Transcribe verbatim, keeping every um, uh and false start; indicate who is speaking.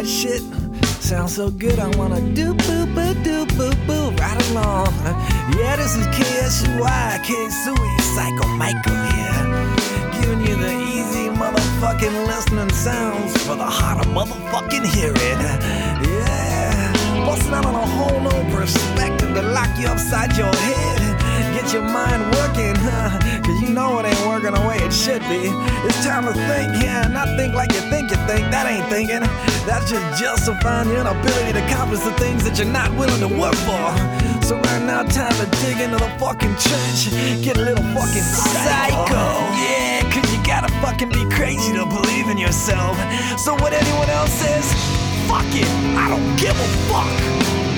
Speaker 1: that shit sounds so good, I wanna do boo boo do boo boo right along. Yeah, this is K S U I, K-Sui, Psycho Michael here, giving you the easy motherfucking listening sounds for the heart of motherfucking hearing. Yeah, busting out on a whole new perspective to lock you upside your head, get your mind working, huh? Cause you know it ain't working the way it should be. It's time to think, yeah, not think like you think you think. That ain't thinking. That's just justifying your inability to accomplish the things that you're not willing to work for. So right now, time to dig into the fucking trench, get a little fucking psycho. Yeah, cause you gotta fucking be crazy to believe in yourself. So what anyone else says, fuck it, I don't give a fuck.